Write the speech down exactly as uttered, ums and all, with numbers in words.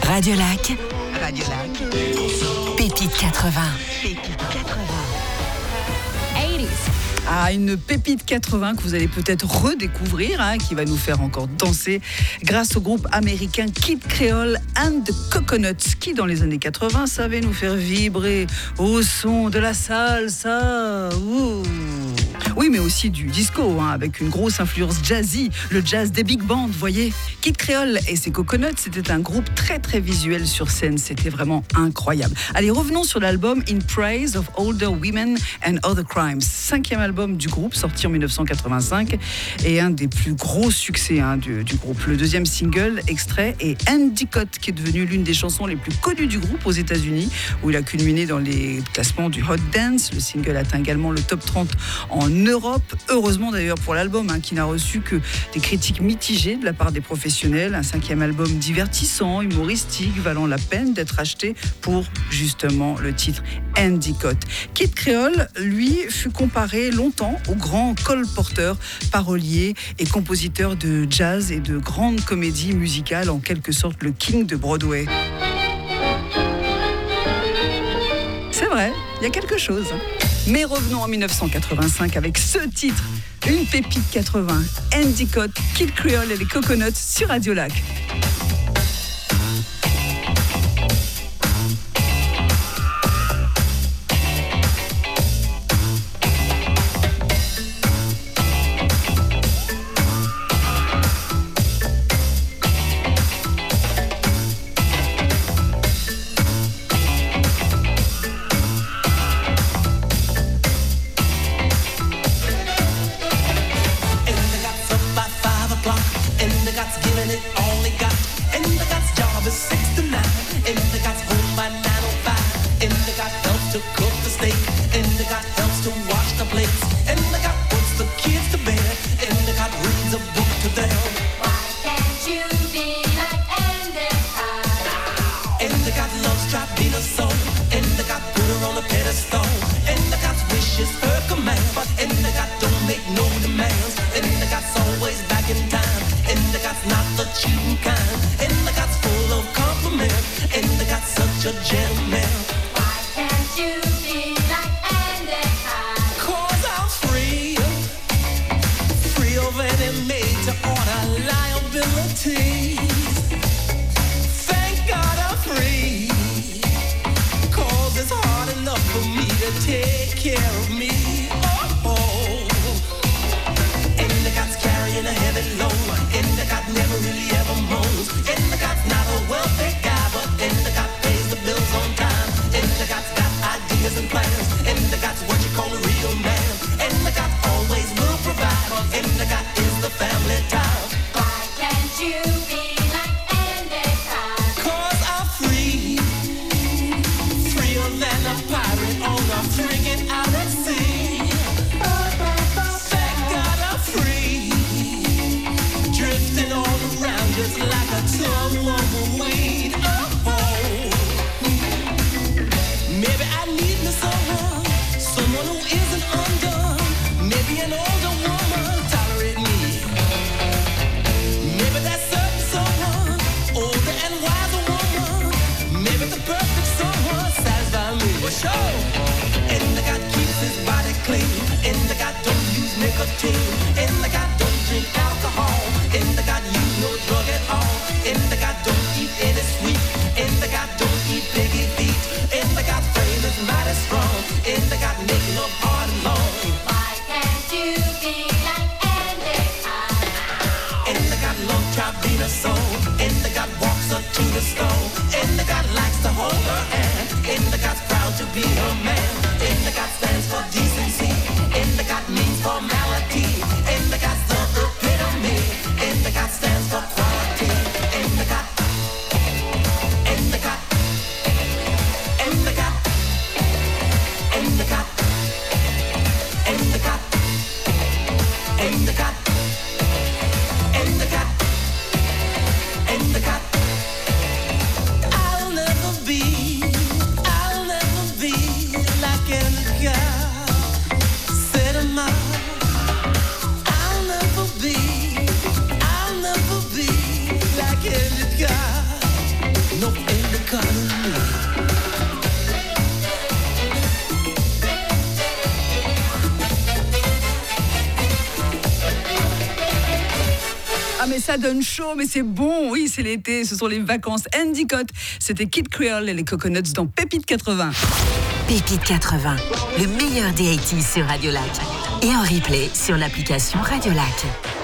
Radio Lac. Radio Lac. Pépite quatre-vingts. Pépite quatre-vingts. quatre-vingt. Ah, une pépite quatre-vingts que vous allez peut-être redécouvrir, hein, qui va nous faire encore danser grâce au groupe américain Kid Creole and the Coconuts, qui dans les années quatre-vingts savait nous faire vibrer au son de la salsa. Ouh. Oui, mais aussi du disco, hein, avec une grosse influence jazzy, le jazz des big bands, vous voyez. Kid Creole et ses Coconuts, c'était un groupe très très visuel sur scène, c'était vraiment incroyable. Allez, revenons sur l'album In Praise of Older Women and Other Crimes, cinquième album du groupe, sorti en dix-neuf cent quatre-vingt-cinq, et un des plus gros succès hein, du, du groupe. Le deuxième single, extrait, est Endicott, qui est devenu l'une des chansons les plus connues du groupe aux États-Unis, où il a culminé dans les classements du Hot Dance. Le single atteint également le top trente en Europe, heureusement d'ailleurs pour l'album, hein, qui n'a reçu que des critiques mitigées de la part des professionnels. Un cinquième album divertissant, humoristique, valant la peine d'être acheté pour justement le titre Endicott. Kid Creole, lui, fut comparé longtemps au grand Cole Porter, parolier et compositeur de jazz et de grandes comédies musicales, en quelque sorte le king de Broadway. C'est vrai, il y a quelque chose. Mais revenons en dix-neuf cent quatre-vingt-cinq avec ce titre, une pépite quatre-vingts, Endicott, Kid Creole et les Coconuts sur Radio Lac. Endicott stands for quality. Endicott no economy. Ah mais ça donne chaud, mais c'est bon, oui c'est l'été, ce sont les vacances. Endicott, c'était Kid Creole et les Coconuts dans Pépite quatre-vingts. Pépite quatre-vingts, le meilleur des eighties sur Radio Lac. Et en replay sur l'application Radio Lac.